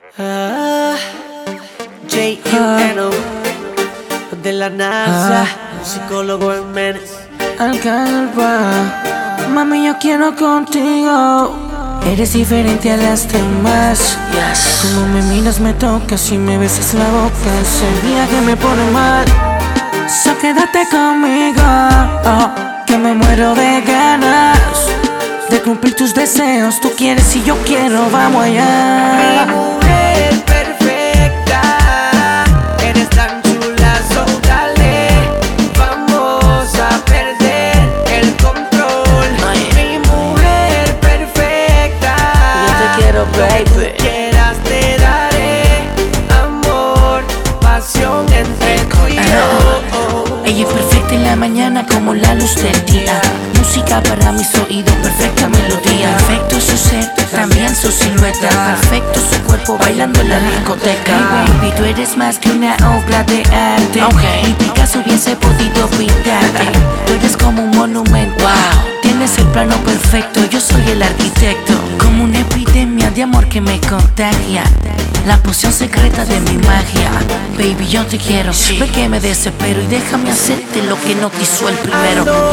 Ah, J.U.N.O. de la NASA, psicólogo en Menes. Alcalá, mami, yo quiero contigo. Eres diferente a las demás. Como me miras, me tocas y me besas la boca. Ese día que me pone mal, so quédate conmigo, que me muero de ganas de cumplir tus deseos. Tú quieres y yo quiero, vamos allá. Mi mujer perfecta, eres tan chula, so dale, vamos a perder el control. Mi mujer perfecta, yo te quiero, baby. Lo que tú quieras te daré, amor, pasión entre tú y yo. Ella es perfecta en la mañana como la luz del día. Música para mis oídos, perfecta melodía. Perfecto su ser, también su silueta. Perfecto su cuerpo bailando en la discoteca. Hey baby, tú eres más que una obra de arte. Ni Picasso hubiese podido pintarte. Tú eres como un monumento. Tienes el plano perfecto, yo soy el arquitecto. Como una epidemia de amor que me contagia, la poción secreta de mi magia. Baby, yo te quiero, ve que me desespero y déjame hacerte lo que no te hizo el primero. Ando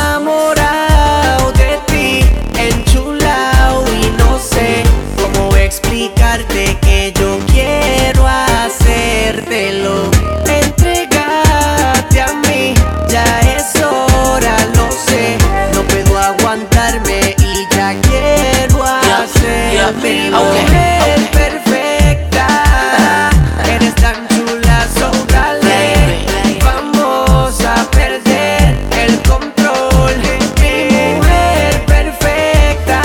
enamorado de ti, enchulado y no sé cómo explicarte que yo quiero hacértelo. Entrégate a mí, ya es hora, lo sé. No puedo aguantarme y ya quiero hacértelo. Mujer perfecta, eres tan chula, so dale, vamos a perder el control. Mi mujer perfecta,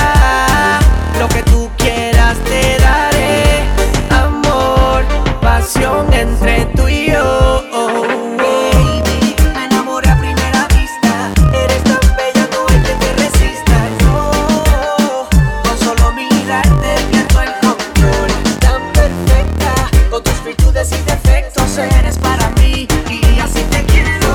lo que tú quieras te daré, amor, pasión entre tú y yo. Baby, me enamoré a primera vista, eres tan bella, no hay que te resista. Yo, con solo mirarte pierdo el control. Tan perfecta, con tus virtudes y defectos, eres para mí y así te quiero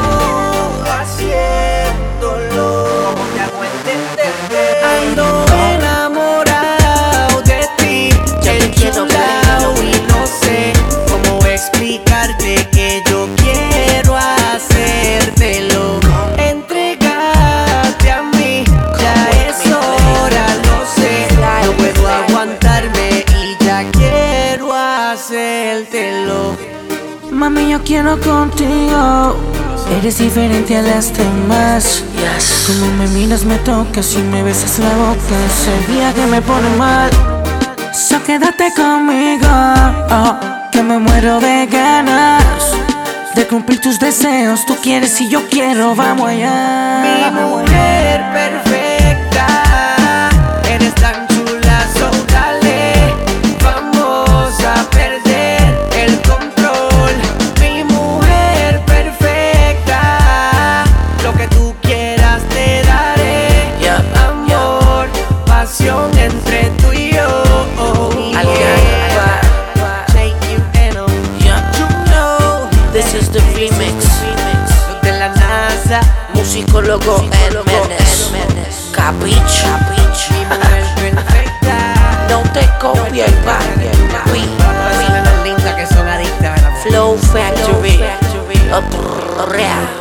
haciéndolo. ¿Cómo te hago entender? Ando enamorado de ti, enchulado y no sé cómo explicarte que yo quiero hacértelo. Entrégate a mí, ya es hora, lo sé. No puedo aguantarme y ya quiero hacértelo. Mami, yo quiero contigo. Eres diferente a las demás. Como me miras, me tocas y me besas la boca. Ese día que me pone mal, so quédate conmigo, que me muero de ganas de cumplir tus deseos. Tú quieres y yo quiero, vamos allá. Mi mujer perfecta, eres tan chula, so dale, vamos a perder el control. Mi mujer perfecta, lo que tú quieras te daré, amor, pasión entre tú y yo. J.U.N.O. This is the remix de la NASA, musicólogo en Menes. Capicho, mi mujer perfecta. no te copies, papi. Las lindas que son adictas a la Flow Factory. Real.